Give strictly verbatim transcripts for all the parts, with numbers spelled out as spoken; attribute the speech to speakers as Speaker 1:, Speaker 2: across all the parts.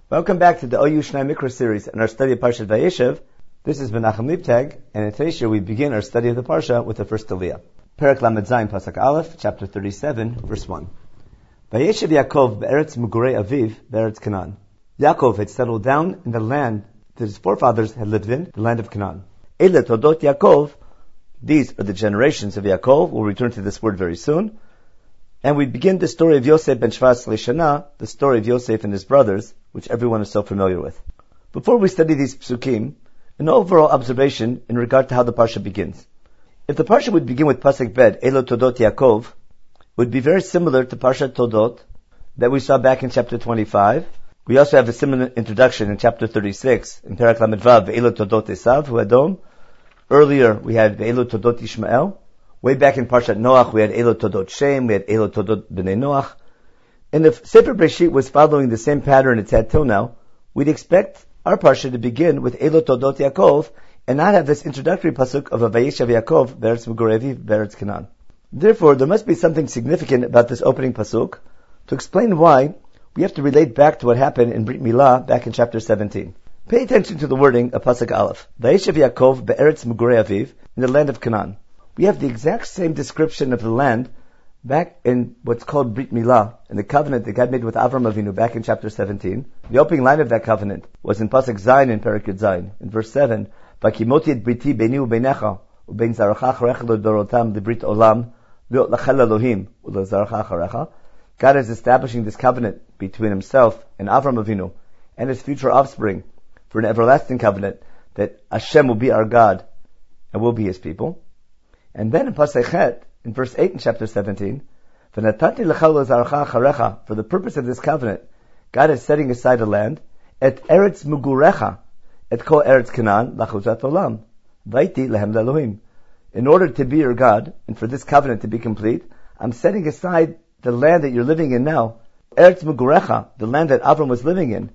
Speaker 1: Welcome back to the O U Shnai Mikra series and our study of Parshat Vayeshev. This is Menachem Leibtag, and in today's year we begin our study of the Parsha with the first Aliyah. Perek Lamed Zayin Pasuk Aleph, chapter thirty-seven, verse one. Vayeshev Yaakov be'eretz Mugurei Aviv be'eretz Canaan. Yaakov had settled down in the land that his forefathers had lived in, the land of Canaan. Ele Todot Yaakov, these are the generations of Yaakov. We'll return to this word very soon. And we begin the story of Yosef ben Shvas Leshana, the story of Yosef and his brothers, which everyone is so familiar with. Before we study these psukim, an overall observation in regard to how the parsha begins. If the parsha would begin with Pasuk Bet, Elo Todot Yaakov, would be very similar to Parshat Todot that we saw back in chapter twenty-five. We also have a similar introduction in chapter thirty-six, in Perek Lamed Vav, Elo Todot Esav, Hu Edom. Earlier we had Elo Todot Ishmael. Way back in Parshat Noach, we had Elo Todot Shem, we had Elo Todot B'nai Noach. And if Sefer Breshit was following the same pattern it's had till now, we'd expect our Parsha to begin with Elo Todot Yaakov and not have this introductory pasuk of Vayeshev Yaakov, Be'eretz Mugurei Aviv, Be'eretz Canaan. Therefore, there must be something significant about this opening pasuk to explain why we have to relate back to what happened in Brit Milah back in chapter seventeen. Pay attention to the wording of Pasuk Aleph. Vayeshev Yaakov, Be'eretz Mugurei Aviv, in the land of Canaan. We have the exact same description of the land back in what's called Brit Milah, in the covenant that God made with Avram Avinu back in chapter seventeen. The opening line of that covenant was in Pasuk Zayin in Perek Yud Zayin, in verse seven, Vakimoti et briti beini u'beinecha, u'bein zaracha acharecha l'dorotam l'brit olam, v'ot lachel Elohim, u'lezaracha acharecha. God is establishing this covenant between himself and Avram Avinu and his future offspring for an everlasting covenant that Hashem will be our God and will be his people. And then in Pasuk Chet, in verse eight in chapter seventeen, V'natati lecha u'lezaracha acharecha, for the purpose of this covenant, God is setting aside a land, et eretz mugurecha, et kol eretz Canaan, lachuzat olam, vaiti lehem le'Elohim. In order to be your God, and for this covenant to be complete, I'm setting aside the land that you're living in now, eretz mugurecha, the land that Avram was living in.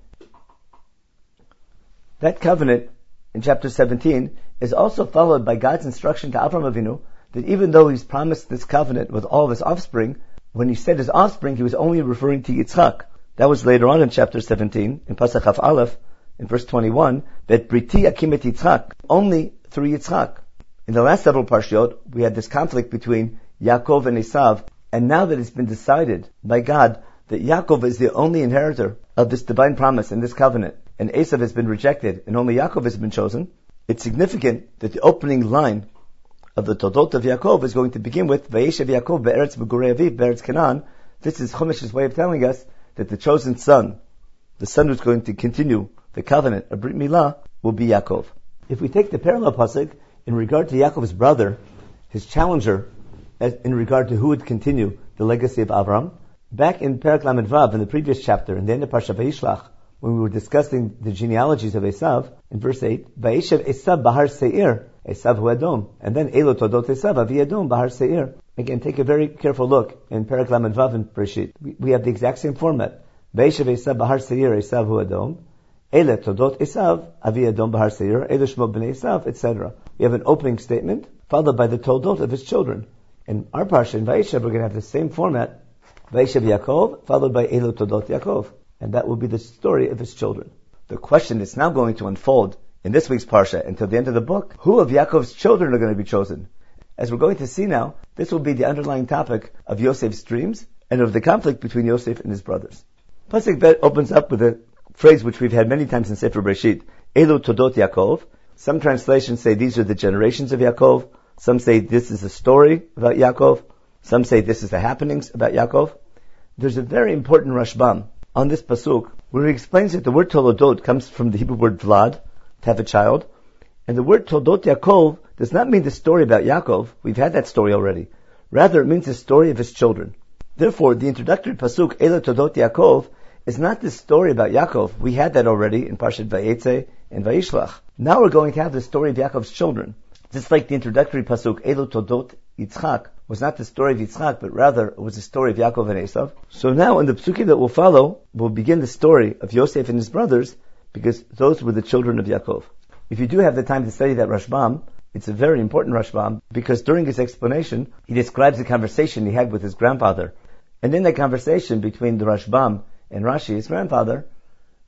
Speaker 1: That covenant, in chapter seventeen, is also followed by God's instruction to Avram Avinu that even though he's promised this covenant with all of his offspring, when he said his offspring, he was only referring to Yitzchak. That was later on in chapter seventeen, in Pasuk Chaf Aleph, in verse twenty-one, that Briti Akim et Yitzchak, only through Yitzchak. In the last several parshiot, we had this conflict between Yaakov and Esav, and now that it's been decided by God that Yaakov is the only inheritor of this divine promise and this covenant, and Esav has been rejected, and only Yaakov has been chosen, it's significant that the opening line of the Todot of Yaakov is going to begin with Vayeshev Yaakov be'eretz Mugurei Aviv be'eretz Canaan. This is Chumash's way of telling us that the chosen son, the son who's going to continue the covenant of Brit Milah, will be Yaakov. If we take the parallel pasuk in regard to Yaakov's brother, his challenger, as in regard to who would continue the legacy of Avram, back in Perek Lamed Vav, in the previous chapter, in the end of Parshat Vayishlach, when we were discussing the genealogies of Esav, in verse eight, Vayeshev Esav Bahar Seir, Esav Hu Edom, and then Elo Todot Esav Avi Edom Bahar Seir. Again, take a very careful look in Perek Lamed Vav and Breshit. We, we have the exact same format. Vayeshev Esav Bahar Seir, Esav Hu Edom, Ele Todot Esav Avi Edom Bahar Seir, Ele Shmo B'nai Esav, et cetera. We have an opening statement followed by the Todot of his children. In our parsha in Vayeshev, we're going to have the same format. Vayeshev Yaakov, followed by Elo Todot Yaakov. And that will be the story of his children. The question that's now going to unfold in this week's Parsha until the end of the book, who of Yaakov's children are going to be chosen? As we're going to see now, this will be the underlying topic of Yosef's dreams and of the conflict between Yosef and his brothers. Pasuk Bet opens up with a phrase which we've had many times in Sefer Breshit, Elu Todot Yaakov. Some translations say these are the generations of Yaakov. Some say this is a story about Yaakov. Some say this is the happenings about Yaakov. There's a very important Rashbam on this pasuk, where he explains that the word Toledot comes from the Hebrew word Vlad, to have a child, and the word Toldot Yaakov does not mean the story about Yaakov. We've had that story already. Rather, it means the story of his children. Therefore, the introductory pasuk, Elo Toldot Yaakov, is not the story about Yaakov. We had that already in Parshat Vayetze and Vayishlach. Now we're going to have the story of Yaakov's children. Just like the introductory pasuk, Elo Toldot Yitzchak, was not the story of Yitzchak, but rather it was the story of Yaakov and Esav. So now in the psukim that will follow, we'll begin the story of Yosef and his brothers, because those were the children of Yaakov. If you do have the time to study that Rashbam, it's a very important Rashbam, because during his explanation, he describes the conversation he had with his grandfather. And in that conversation between the Rashbam and Rashi, his grandfather,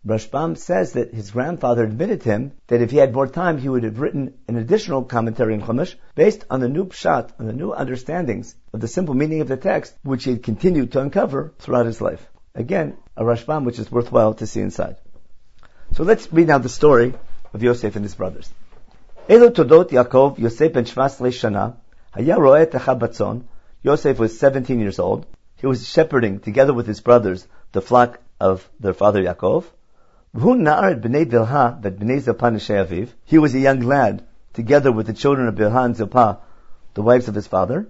Speaker 1: Rashbam says that his grandfather admitted to him that if he had more time, he would have written an additional commentary in Chumash based on the new pshat, on the new understandings of the simple meaning of the text, which he had continued to uncover throughout his life. Again, a Rashbam which is worthwhile to see inside. So let's read now the story of Yosef and his brothers. Elo Todot Yaakov Yosef ben Shvas Shana Haya Roeh Techa Batzon. Yosef was seventeen years old. He was shepherding together with his brothers the flock of their father Yaakov. He was a young lad, together with the children of Bilhah and Zilpah, the wives of his father.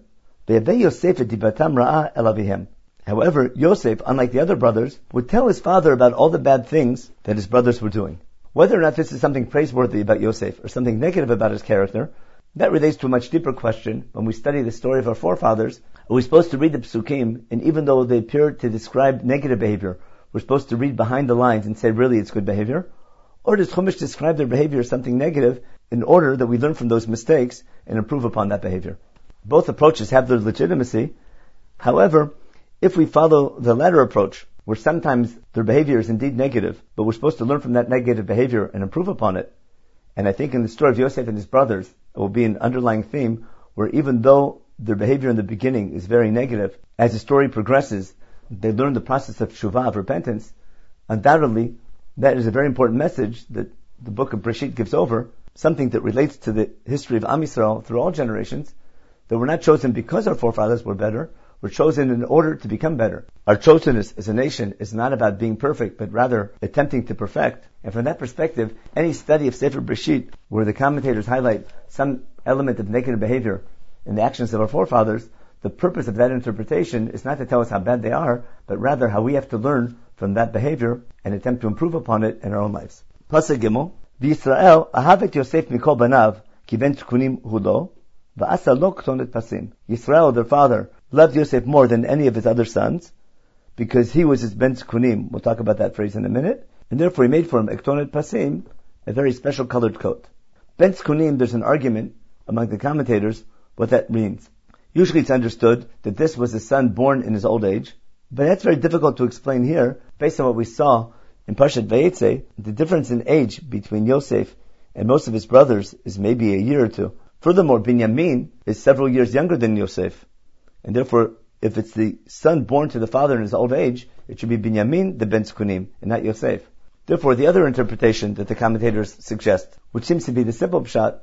Speaker 1: However, Yosef, unlike the other brothers, would tell his father about all the bad things that his brothers were doing. Whether or not this is something praiseworthy about Yosef, or something negative about his character, that relates to a much deeper question. When we study the story of our forefathers, are we supposed to read the Psukim, and even though they appear to describe negative behavior, we're supposed to read behind the lines and say, really, it's good behavior? Or does Chumash describe their behavior as something negative in order that we learn from those mistakes and improve upon that behavior? Both approaches have their legitimacy. However, if we follow the latter approach, where sometimes their behavior is indeed negative, but we're supposed to learn from that negative behavior and improve upon it, and I think in the story of Yosef and his brothers, it will be an underlying theme where even though their behavior in the beginning is very negative, as the story progresses, they learn the process of shuvah, of repentance. Undoubtedly, that is a very important message that the book of Breshit gives over, something that relates to the history of Am Yisrael through all generations, that we're not chosen because our forefathers were better, we're chosen in order to become better. Our chosenness as a nation is not about being perfect, but rather attempting to perfect. And from that perspective, any study of Sefer Breshit, where the commentators highlight some element of negative behavior in the actions of our forefathers, the purpose of that interpretation is not to tell us how bad they are, but rather how we have to learn from that behavior and attempt to improve upon it in our own lives. Pasuk Gimel, V'Yisrael ahavet Yosef mikol banav ki ben tkunim hulo, v'asa lo ktonet pasim. Yisrael, their father, loved Yosef more than any of his other sons, because he was his ben tkunim. We'll talk about that phrase in a minute. And therefore he made for him ektonet pasim, a very special colored coat. Ben tkunim, there's an argument among the commentators what that means. Usually it's understood that this was a son born in his old age, but that's very difficult to explain here, based on what we saw in Parshat Vayetze. The difference in age between Yosef and most of his brothers is maybe a year or two. Furthermore, Binyamin is several years younger than Yosef, and therefore, if it's the son born to the father in his old age, it should be Binyamin the Ben Tkunim, and not Yosef. Therefore, the other interpretation that the commentators suggest, which seems to be the simple pshat,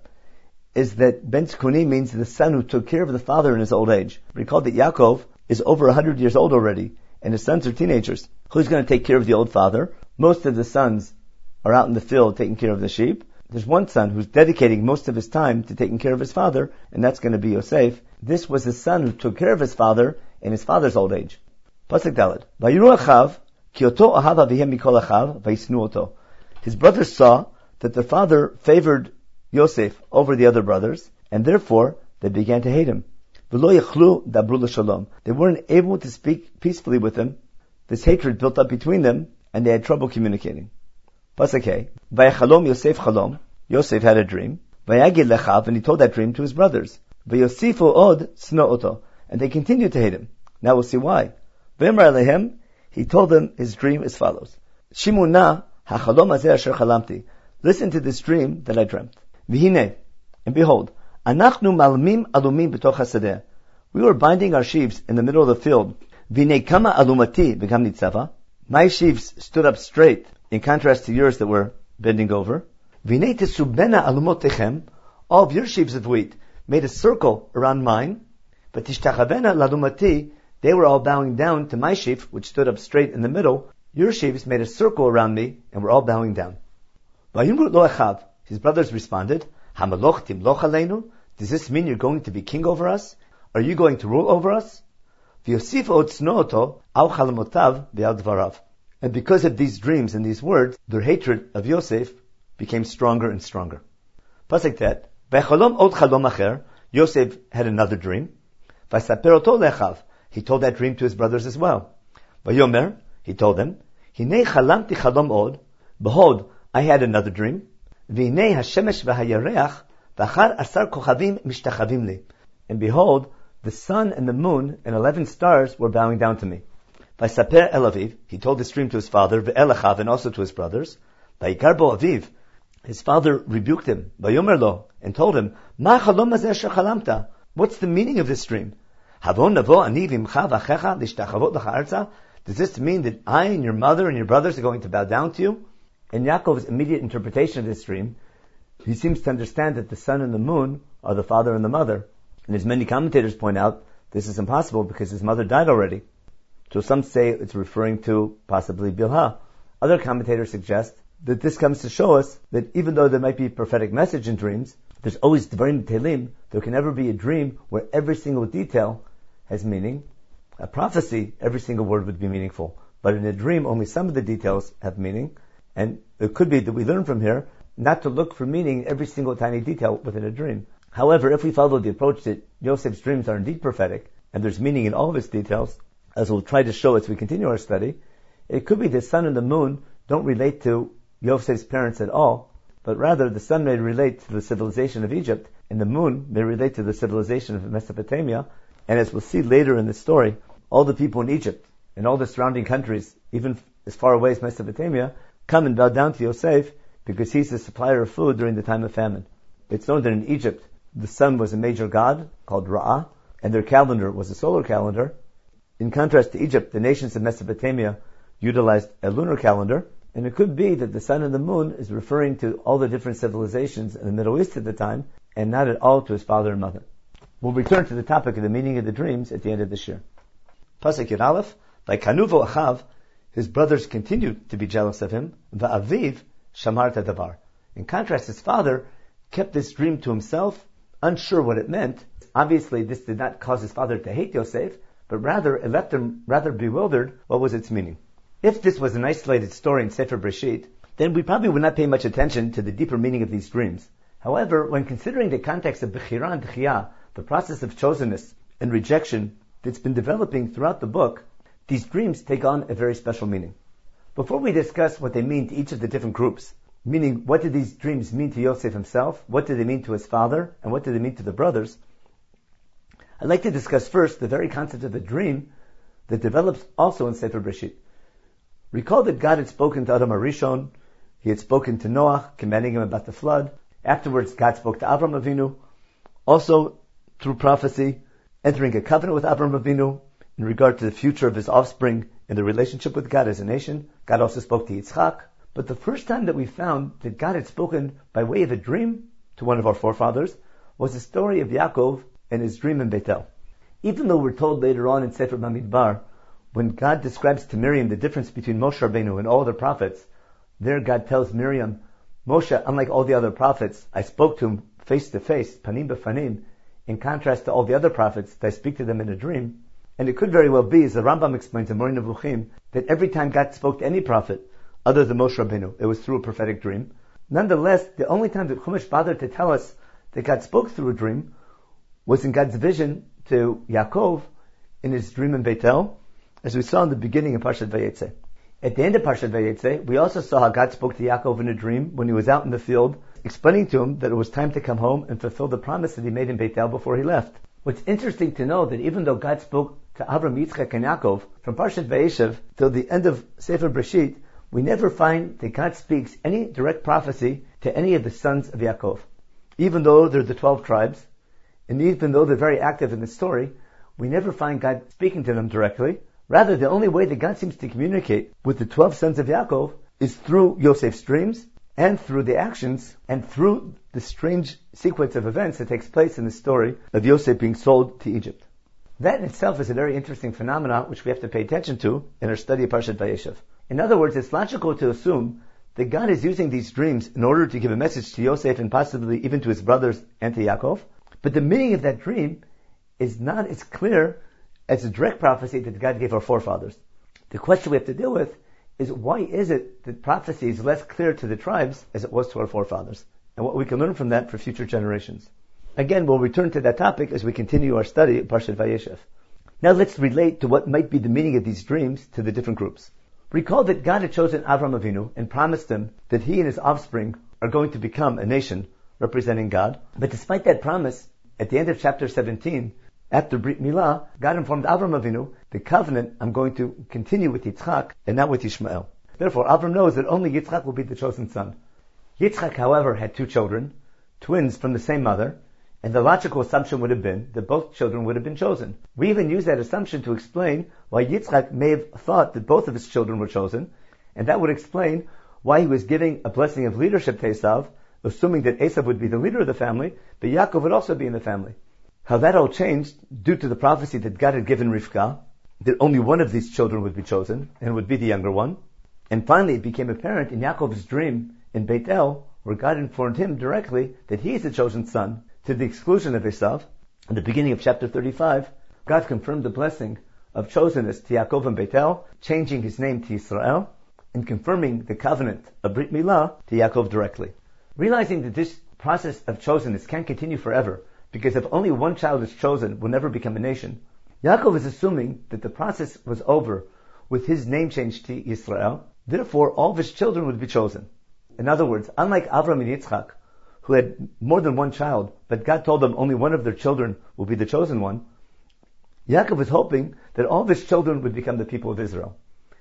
Speaker 1: is that Ben Tkunim means the son who took care of the father in his old age. Recall that Yaakov is over one hundred years old already, and his sons are teenagers. Who's going to take care of the old father? Most of the sons are out in the field taking care of the sheep. There's one son who's dedicating most of his time to taking care of his father, and that's going to be Yosef. This was the son who took care of his father in his father's old age. Pasuk Daled. Vayiru achav, ki oto ahav avihem mikol achav, vayisnu oto. His brothers saw that their father favored Yosef over the other brothers, and therefore they began to hate him. V'lo yachlu dabru l'shalom. They weren't able to speak peacefully with him. This hatred built up between them, and they had trouble communicating. Pasuk Hey. Vayachalom Yosef chalom. Yosef had a dream. Vayagid lechav, and he told that dream to his brothers. Vayosifu od sno oto. And they continued to hate him. Now we'll see why. V'emar alehem, he told them his dream as follows. Shimu na hachalom hazeh asher chalamti. Listen to this dream that I dreamt. V'hine, and behold, anachnu malmim alumim b'toch hasadeh. We were binding our sheaves in the middle of the field. V'hine kama alumati v'gam nitzava. My sheaves stood up straight, in contrast to yours that were bending over. V'hine tesubena alumotechem. All of your sheaves of wheat made a circle around mine. But tishtachavena lalumati, they were all bowing down to my sheaf, which stood up straight in the middle. Your sheaves made a circle around me, and were all bowing down. Vayimru lo echav. His brothers responded, Hamaloch timloch aleinu? Does this mean you're going to be king over us? Are you going to rule over us? V'yosif od snooto al chalamotav ve'al dvarav. And because of these dreams and these words, their hatred of Yosef became stronger and stronger. Pasuk Tet. V'chalom od chalom acher. Yosef had another dream. V'saper oto lechav. He told that dream to his brothers as well. V'yomer. He told them, Hinei chalamti chalom od. Behold, I had another dream. V'hinei hashemesh v'hayareach v'achar asar kochavim mishtachavim li. And behold, the sun and the moon and eleven stars were bowing down to me. Vaysaper el aviv, he told this dream to his father, ve'el achav, and also to his brothers. Vayikar bo aviv, his father rebuked him, vayomer lo, and told him, Ma chalom hazeh asher chalamta? What's the meaning of this dream? Havon navo ani v'imcha v'achecha lishtachavot lecha arza? Does this mean that I and your mother and your brothers are going to bow down to you? In Yaakov's immediate interpretation of this dream, he seems to understand that the sun and the moon are the father and the mother. And as many commentators point out, this is impossible because his mother died already. So some say it's referring to possibly Bilhah. Other commentators suggest that this comes to show us that even though there might be a prophetic message in dreams, there's always Dvarim Telim. There can never be a dream where every single detail has meaning. A prophecy, every single word would be meaningful. But in a dream, only some of the details have meaning. And it could be that we learn from here not to look for meaning in every single tiny detail within a dream. However, if we follow the approach that Yosef's dreams are indeed prophetic, and there's meaning in all of its details, as we'll try to show as we continue our study, it could be the sun and the moon don't relate to Yosef's parents at all, but rather the sun may relate to the civilization of Egypt, and the moon may relate to the civilization of Mesopotamia, and as we'll see later in the story, all the people in Egypt, and all the surrounding countries, even as far away as Mesopotamia, come and bow down to Yosef, because he's the supplier of food during the time of famine. It's known that in Egypt, the sun was a major god called Ra'ah, and their calendar was a solar calendar. In contrast to Egypt, the nations of Mesopotamia utilized a lunar calendar, and it could be that the sun and the moon is referring to all the different civilizations in the Middle East at the time, and not at all to his father and mother. We'll return to the topic of the meaning of the dreams at the end of this year. Pasuk Yud Aleph, like Kanuvo Achav, his brothers continued to be jealous of him, Va'aviv Shamar Tadavar. In contrast, his father kept this dream to himself, unsure what it meant. Obviously, this did not cause his father to hate Yosef, but rather it left him rather bewildered what was its meaning. If this was an isolated story in Sefer Breshit, then we probably would not pay much attention to the deeper meaning of these dreams. However, when considering the context of Bechira and Tchiyah, the process of chosenness and rejection that's been developing throughout the book, these dreams take on a very special meaning. Before we discuss what they mean to each of the different groups, meaning what did these dreams mean to Yosef himself, what did they mean to his father, and what did they mean to the brothers, I'd like to discuss first the very concept of a dream that develops also in Sefer Breshit. Recall that God had spoken to Adam HaRishon, He had spoken to Noah, commanding him about the flood. Afterwards, God spoke to Avram Avinu, also through prophecy, entering a covenant with Avram Avinu in regard to the future of his offspring and the relationship with God as a nation. God also spoke to Yitzchak. But the first time that we found that God had spoken by way of a dream to one of our forefathers was the story of Yaakov and his dream in Bethel. Even though we're told later on in Sefer Bamidbar, when God describes to Miriam the difference between Moshe Rabbeinu and all the prophets, there God tells Miriam, Moshe, unlike all the other prophets, I spoke to him face to face, panim b'fanim, in contrast to all the other prophets, that I speak to them in a dream. And it could very well be, as the Rambam explains in Moreh Nevuchim, that every time God spoke to any prophet, other than Moshe Rabbeinu, it was through a prophetic dream. Nonetheless, the only time that Chumash bothered to tell us that God spoke through a dream was in God's vision to Yaakov in his dream in Bethel, as we saw in the beginning of Parshat Vayetze. At the end of Parshat Vayetze, we also saw how God spoke to Yaakov in a dream when he was out in the field, explaining to him that it was time to come home and fulfill the promise that he made in Bethel before he left. What's interesting to know that even though God spoke to Avram, Yitzchak, and Yaakov from Parshat Vayeshev till the end of Sefer Breshit, we never find that God speaks any direct prophecy to any of the sons of Yaakov. Even though they're the twelve tribes, and even though they're very active in the story, we never find God speaking to them directly. Rather, the only way that God seems to communicate with the twelve sons of Yaakov is through Yosef's dreams, and through the actions, and through the strange sequence of events that takes place in the story of Yosef being sold to Egypt. That in itself is a very interesting phenomenon which we have to pay attention to in our study of Parshat Vayeshev. In other words, it's logical to assume that God is using these dreams in order to give a message to Yosef and possibly even to his brothers and to Yaakov. But the meaning of that dream is not as clear as a direct prophecy that God gave our forefathers. The question we have to deal with is, why is it that prophecy is less clear to the tribes as it was to our forefathers? And what we can learn from that for future generations. Again, we'll return to that topic as we continue our study of Parshat Vayeshev. Now let's relate to what might be the meaning of these dreams to the different groups. Recall that God had chosen Avram Avinu and promised him that he and his offspring are going to become a nation representing God. But despite that promise, at the end of chapter seventeen, After Brit Milah, God informed Avram Avinu, the covenant, I'm going to continue with Yitzchak and not with Ishmael. Therefore, Avram knows that only Yitzchak will be the chosen son. Yitzchak, however, had two children, twins from the same mother, and the logical assumption would have been that both children would have been chosen. We even use that assumption to explain why Yitzchak may have thought that both of his children were chosen, and that would explain why he was giving a blessing of leadership to Esav, assuming that Esav would be the leader of the family, but Yaakov would also be in the family. How that all changed due to the prophecy that God had given Rivka, that only one of these children would be chosen, and would be the younger one. And finally it became apparent in Yaakov's dream in Beit El, where God informed him directly that he is the chosen son, to the exclusion of Esav. In the beginning of chapter thirty-five, God confirmed the blessing of chosenness to Yaakov and Beit El, changing his name to Yisrael, and confirming the covenant of Brit Milah to Yaakov directly. Realizing that this process of chosenness can't continue forever, because if only one child is chosen, will never become a nation, Yaakov is assuming that the process was over with his name change to Yisrael, therefore all of his children would be chosen. In other words, unlike Avram and Yitzchak, who had more than one child, but God told them only one of their children will be the chosen one, Yaakov was hoping that all of his children would become the people of Israel.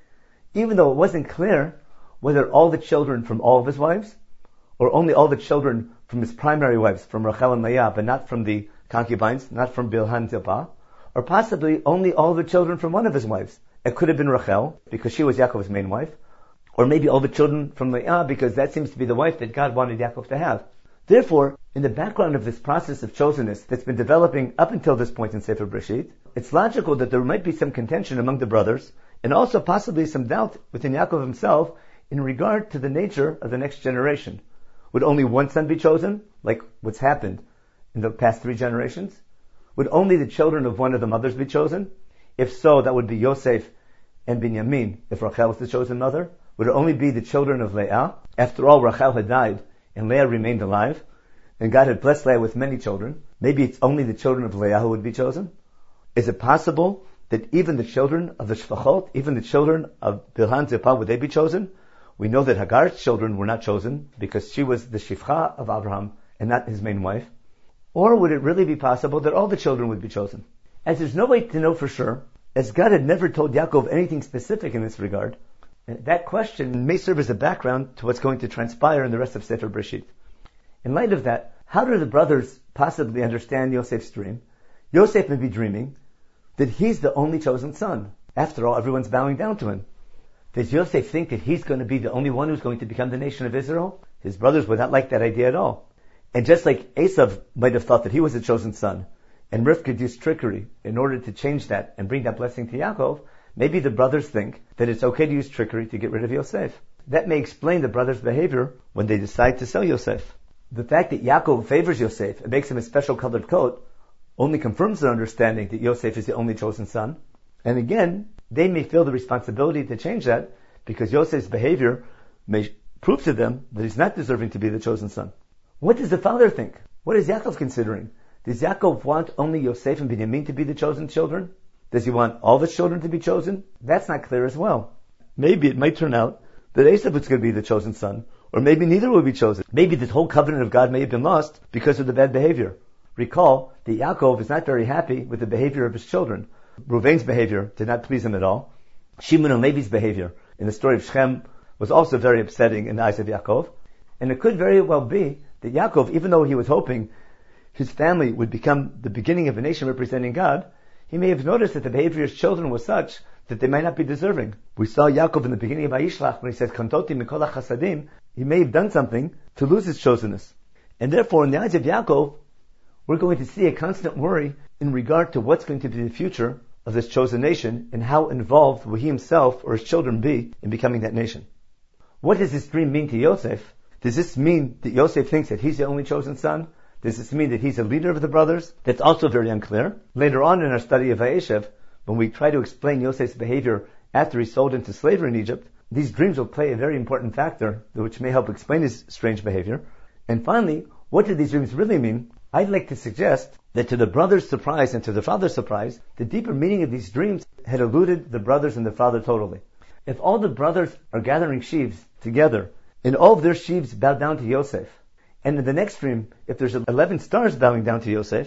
Speaker 1: Even though it wasn't clear whether all the children from all of his wives, or only all the children from his primary wives, from Rachel and Leah, but not from the concubines, not from Bilhah and Zilpah, or possibly only all the children from one of his wives. It could have been Rachel, because she was Yaakov's main wife, or maybe all the children from Leah, because that seems to be the wife that God wanted Yaakov to have. Therefore, in the background of this process of chosenness that's been developing up until this point in Sefer Breshit, it's logical that there might be some contention among the brothers, and also possibly some doubt within Yaakov himself in regard to the nature of the next generation. Would only one son be chosen, like what's happened in the past three generations? Would only the children of one of the mothers be chosen? If so, that would be Yosef and Binyamin, if Rachel was the chosen mother. Would it only be the children of Leah? After all, Rachel had died, and Leah remained alive, and God had blessed Leah with many children. Maybe it's only the children of Leah who would be chosen? Is it possible that even the children of the Shfachot, even the children of Bilhah and Zilpah, would they be chosen? We know that Hagar's children were not chosen because she was the Shifcha of Abraham and not his main wife. Or would it really be possible that all the children would be chosen? As there's no way to know for sure, as God had never told Yaakov anything specific in this regard, that question may serve as a background to what's going to transpire in the rest of Sefer Breshit. In light of that, how do the brothers possibly understand Yosef's dream? Yosef may be dreaming that he's the only chosen son. After all, everyone's bowing down to him. Does Yosef think that he's going to be the only one who's going to become the nation of Israel? His brothers would not like that idea at all. And just like Esav might have thought that he was the chosen son, and Rivka used trickery in order to change that and bring that blessing to Yaakov, maybe the brothers think that it's okay to use trickery to get rid of Yosef. That may explain the brothers' behavior when they decide to sell Yosef. The fact that Yaakov favors Yosef and makes him a special colored coat only confirms their understanding that Yosef is the only chosen son. And again, they may feel the responsibility to change that because Yosef's behavior may prove to them that he's not deserving to be the chosen son. What does the father think? What is Yaakov considering? Does Yaakov want only Yosef and Binyamin to be the chosen children? Does he want all of his children to be chosen? That's not clear as well. Maybe it might turn out that Esav is going to be the chosen son, or maybe neither will be chosen. Maybe this whole covenant of God may have been lost because of the bad behavior. Recall that Yaakov is not very happy with the behavior of his children. Reuven's behavior did not please him at all. Shimon and Levi's behavior in the story of Shechem was also very upsetting in the eyes of Yaakov. And it could very well be that Yaakov, even though he was hoping his family would become the beginning of a nation representing God, he may have noticed that the behavior of his children was such that they might not be deserving. We saw Yaakov in the beginning of Vayishlach when he says, Kantoti mikol hachasadim, he may have done something to lose his chosenness. And therefore, in the eyes of Yaakov, we're going to see a constant worry in regard to what's going to be the future of this chosen nation and how involved will he himself or his children be in becoming that nation. What does this dream mean to Yosef? Does this mean that Yosef thinks that he's the only chosen son? Does this mean that he's a leader of the brothers? That's also very unclear. Later on in our study of Vayeshev, when we try to explain Yosef's behavior after he's sold into slavery in Egypt, these dreams will play a very important factor which may help explain his strange behavior. And finally, what do these dreams really mean? I'd like to suggest that to the brothers' surprise and to the father's surprise, the deeper meaning of these dreams had eluded the brothers and the father totally. If all the brothers are gathering sheaves together, and all of their sheaves bow down to Yosef, and in the next dream, if there's eleven stars bowing down to Yosef,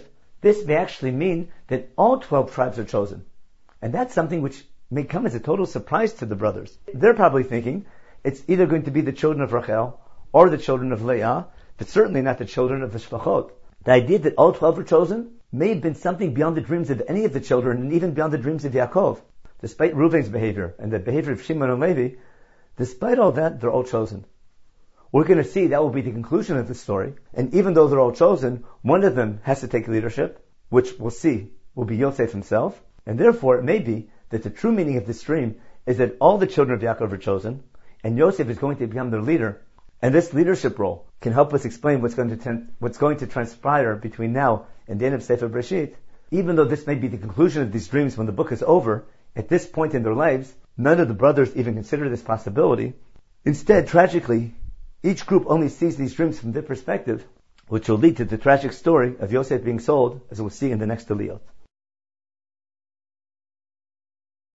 Speaker 1: this may actually mean that all twelve tribes are chosen. And that's something which may come as a total surprise to the brothers. They're probably thinking it's either going to be the children of Rachel or the children of Leah, but certainly not the children of the Shvachot. The idea that all twelve were chosen may have been something beyond the dreams of any of the children and even beyond the dreams of Yaakov. Despite Reuven's behavior and the behavior of Shimon and Levi, despite all that, they're all chosen. We're going to see that will be the conclusion of the story. And even though they're all chosen, one of them has to take leadership, which we'll see will be Yosef himself. And therefore, it may be that the true meaning of this dream is that all the children of Yaakov are chosen, and Yosef is going to become their leader. And this leadership role can help us explain what's going to ten- what's going to transpire between now and the end of Sefer Bereshit. Even though this may be the conclusion of these dreams when the book is over, at this point in their lives, none of the brothers even consider this possibility. Instead, tragically, each group only sees these dreams from their perspective, which will lead to the tragic story of Yosef being sold, as we'll see in the next Aliyot.